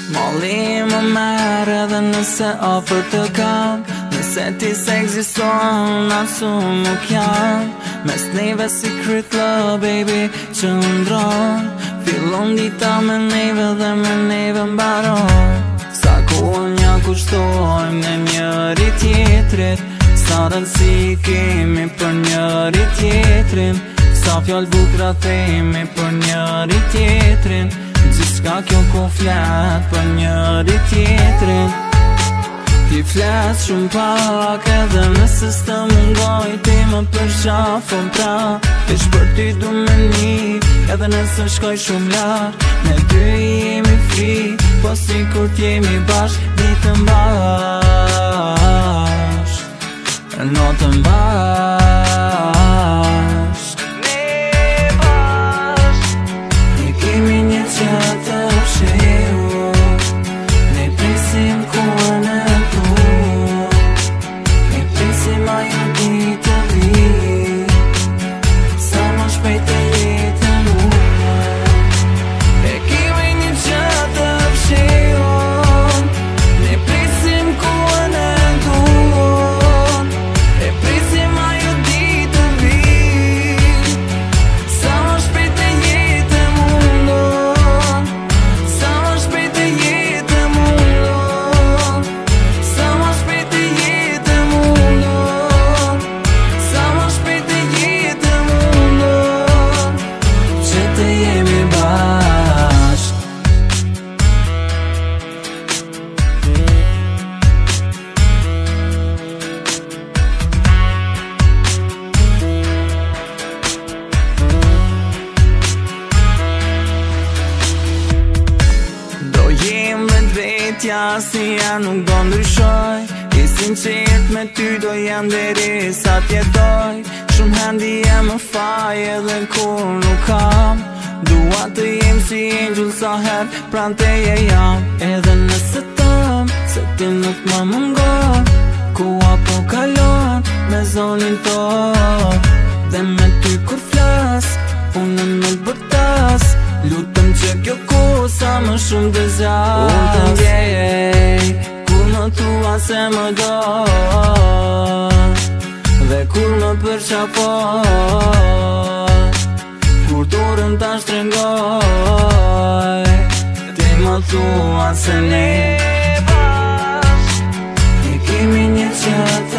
Molli më merë edhe nëse ofër të kam, nëse ti se egziston asu nuk jam. Mes neve secret love baby që ndron, fillon dita me neve dhe me neve mbaron. Sa kohën ja kushtojmë në njëri tjetrit, sa rëndësi kemi për njëri tjetrin, sa fjallë bukra themi për njëri tjetrin, gjithçka kjo ku flet për njëri tjetrin. Ti flet shumë pak edhe nëse s'të mungoj, ti më përshafon pra, veç për ty du me një, edhe nëse shkoj shumë larg, ne dy jemi free, po si kur t'jemi bashk, ditën bashk, notën bashk. Ne bashk, ne kemi një qatë të fshiu, ne prisim kuën e tu, ne prisim ajo ditë të vi, sa më shpejt e jetë mu. E kemi një qatë të fshiu, ne prisim kuën e tu, e prisim ajo ditë të vi, sa më shpejt e jetë mundon, sa më shpejt e jetë mundon, sa më shpejt e jetë mundon, sa më shpejt e jetë mundon, që të jemi bashk. Do jem vetja si ja nuk do ndryshoj, i sinqert me ty do jem deri sa t'jetoj. Shumë hendi e më faj edhe kur nuk kam, dua të jem si angel sa her pran teje jam. Edhe nëse tëm se ti nuk më mungon, koha po kalon me zonin ton, dhe me ty kur flas unë nuk bërtas, lutem që kjo kohë sa më shumë të zjarë. Unë të ndjej kur më thua se më do, dhe kur më përqafon, kur dorën ta shtrëngoj, ti më thua se ne bashk, ne kemi një qatë